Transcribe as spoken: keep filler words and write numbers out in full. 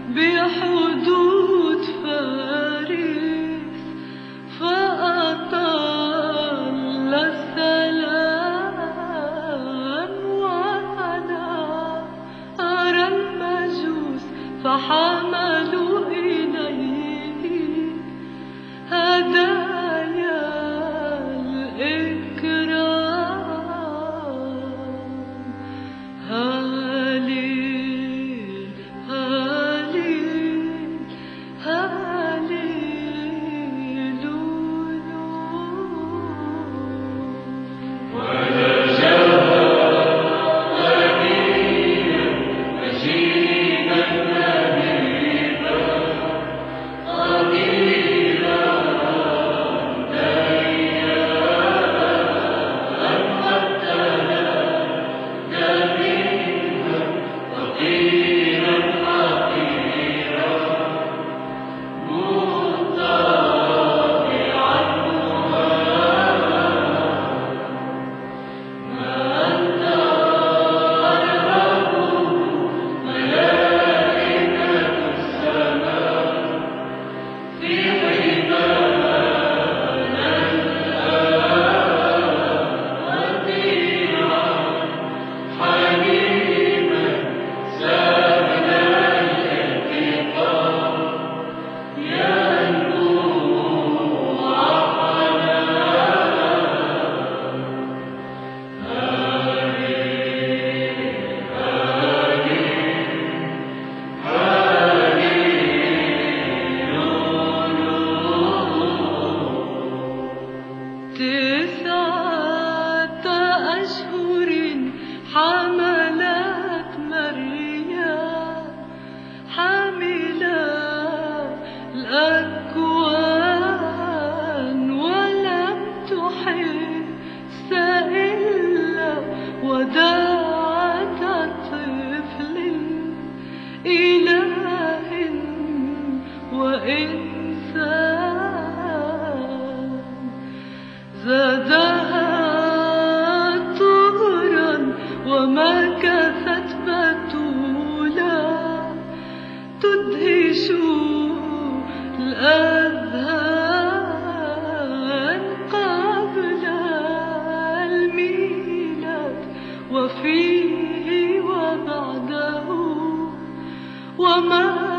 بحدود فارس، فأطل السلام وأنا أرى المجوس فحملوا إليه هدايا الإكرام. هاليل هاليل هاليلولو. ولا جاء نبيا مجيدا نبيا قليلا ديانا قتلا جميلا فقيرا حقيرا مطاوعا مهانا ما أنت أرهب ملائكة السماء في حمانا وديعا حليما سامنا الانتقام ينبوع حنانا. تسعة أشهر حملت مريم حاملة الأكوان ولم تحس إلا وداعة طفل إله وإنسان. زادها طهرا ومكثت بتولا تدهش الأذهان قبل الميلاد وفيه وبعده وما